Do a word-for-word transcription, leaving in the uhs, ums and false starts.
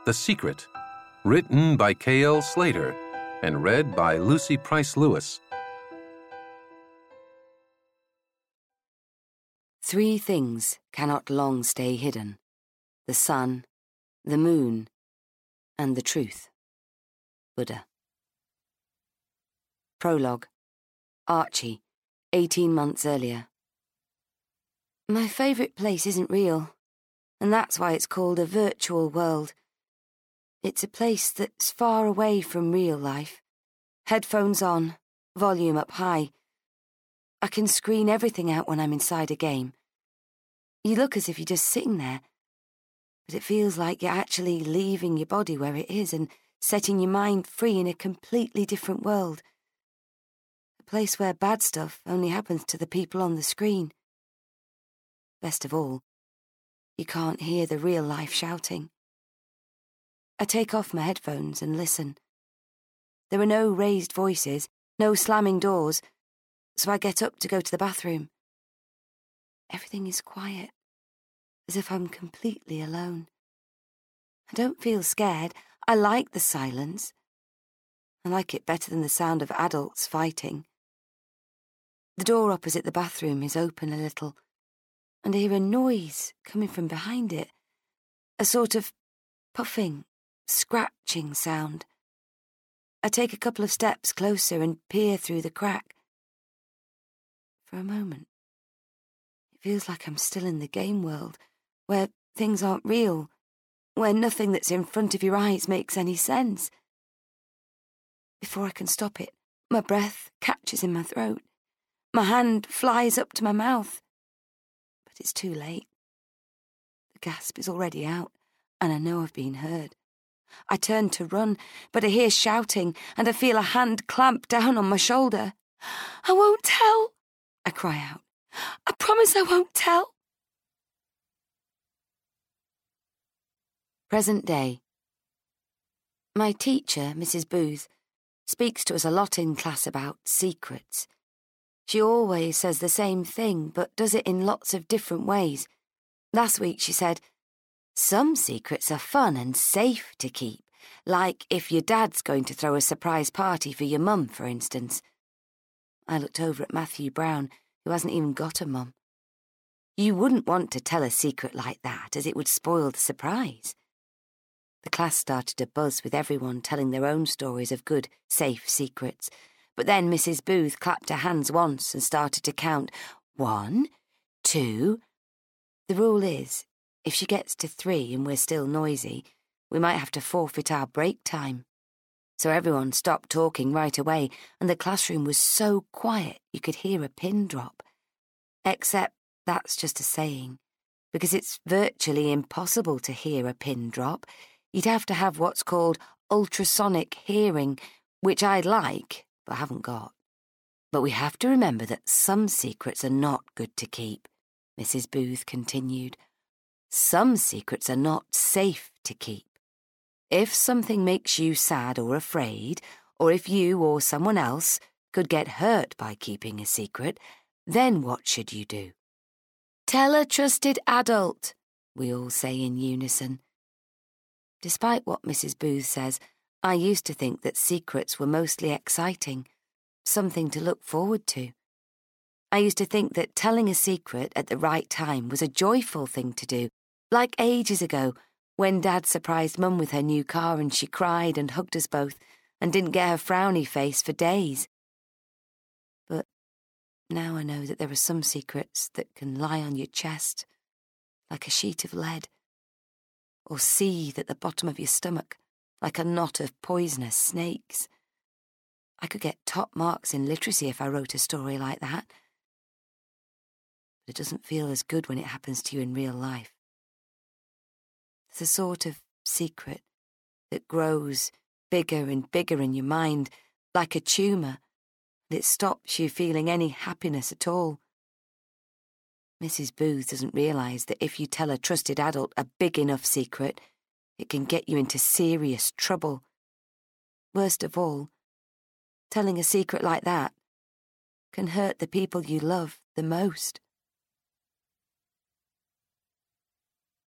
The Secret, written by K L Slater and read by Lucy Price Lewis. Three things cannot long stay hidden: the sun, the moon, and the truth. Buddha. Prologue. Archie, eighteen months earlier. My favourite place isn't real, and that's why it's called a virtual world. It's a place that's far away from real life. Headphones on, volume up high. I can screen everything out when I'm inside a game. You look as if you're just sitting there, but it feels like you're actually leaving your body where it is and setting your mind free in a completely different world. A place where bad stuff only happens to the people on the screen. Best of all, you can't hear the real life shouting. I take off my headphones and listen. There are no raised voices, no slamming doors, so I get up to go to the bathroom. Everything is quiet, as if I'm completely alone. I don't feel scared. I like the silence. I like it better than the sound of adults fighting. The door opposite the bathroom is open a little, and I hear a noise coming from behind it, a sort of puffing, scratching sound. I take a couple of steps closer and peer through the crack. For a moment, it feels like I'm still in the game world, where things aren't real, where nothing that's in front of your eyes makes any sense. Before I can stop it, my breath catches in my throat. My hand flies up to my mouth. But it's too late. The gasp is already out, and I know I've been heard. I turn to run, but I hear shouting, and I feel a hand clamp down on my shoulder. "I won't tell," I cry out. "I promise I won't tell." Present day. My teacher, Missus Booth, speaks to us a lot in class about secrets. She always says the same thing, but does it in lots of different ways. Last week she said, "Some secrets are fun and safe to keep, like if your dad's going to throw a surprise party for your mum, for instance." I looked over at Matthew Brown, who hasn't even got a mum. You wouldn't want to tell a secret like that, as it would spoil the surprise. The class started to buzz with everyone telling their own stories of good, safe secrets, but then Missus Booth clapped her hands once and started to count. One, two... The rule is, if she gets to three and we're still noisy, we might have to forfeit our break time. So everyone stopped talking right away, and the classroom was so quiet you could hear a pin drop. Except that's just a saying, because it's virtually impossible to hear a pin drop. You'd have to have what's called ultrasonic hearing, which I'd like, but haven't got. But we have to remember that some secrets are not good to keep, Missus Booth continued. Some secrets are not safe to keep. If something makes you sad or afraid, or if you or someone else could get hurt by keeping a secret, then what should you do? Tell a trusted adult, we all say in unison. Despite what Missus Booth says, I used to think that secrets were mostly exciting, something to look forward to. I used to think that telling a secret at the right time was a joyful thing to do, like ages ago, when Dad surprised Mum with her new car and she cried and hugged us both and didn't get her frowny face for days. But now I know that there are some secrets that can lie on your chest, like a sheet of lead, or seethe at the bottom of your stomach, like a knot of poisonous snakes. I could get top marks in literacy if I wrote a story like that. But it doesn't feel as good when it happens to you in real life. There's a sort of secret that grows bigger and bigger in your mind, like a tumour, and it stops you feeling any happiness at all. Missus Booth doesn't realise that if you tell a trusted adult a big enough secret, it can get you into serious trouble. Worst of all, telling a secret like that can hurt the people you love the most.